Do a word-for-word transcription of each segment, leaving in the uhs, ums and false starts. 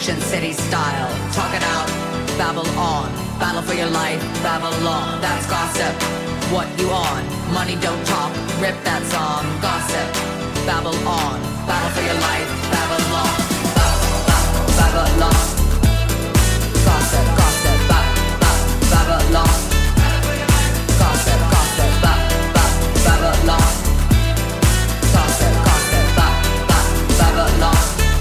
ancient city style. Talk it out, babble on. Battle for your life, Babylon. That's gossip. What you on? Money don't talk. Rip that song. Gossip. Babble on. Battle for your life, Babylon. Babylon. Gossip, gossip. Babylon. Gossip, gossip. Babylon. Gossip, gossip. Babylon.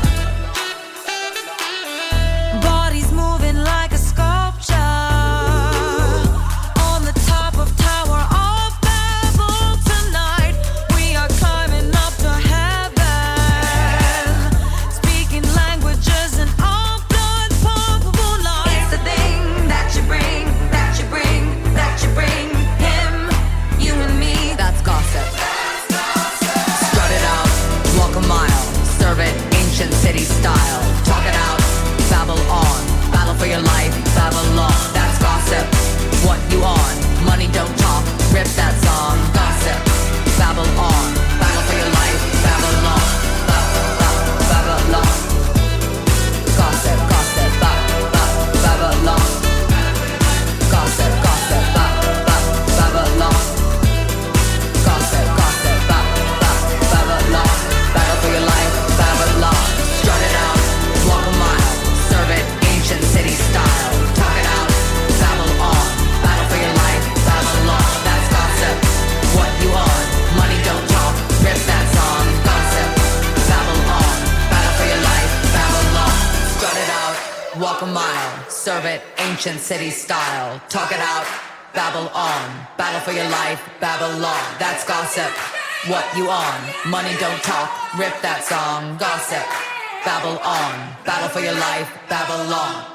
Bodies moving like a sculpture on the top of Tower of Babel tonight. We are climbing up to heaven, speaking languages in all blood pumpable life. It's the thing that you bring, that you bring, that you bring. Him, you and me. That's gossip. Strut it out, walk a mile, serve it ancient city style. Talk it out, babble on, battle for your life, Babylon. That's gossip. What you on? Money don't talk. Rip that song. Gossip. Babble on, battle for your life, Babylon. Ba- ba- Babylon. Gossip, gossip. Ba- ba- Babylon. Gossip, gossip. Ba- ba- Babylon. Gossip, gossip. Ba- ba- Babylon. Battle for your life, Babylon. Strut it out, walk a mile, serve it ancient city style. Talk it out, babble on, battle for your life, Babylon. That's gossip. What you on? Money don't talk. Rip that song. Gossip. Babble on, battle for your life, Babylon. Strut it out, walk a mile, serve it ancient city style. Talk it out, babble on, battle for your life, Babylon. That's gossip. What you on? Money don't talk. Rip that song. Gossip. Babble on, battle for your life, Babylon.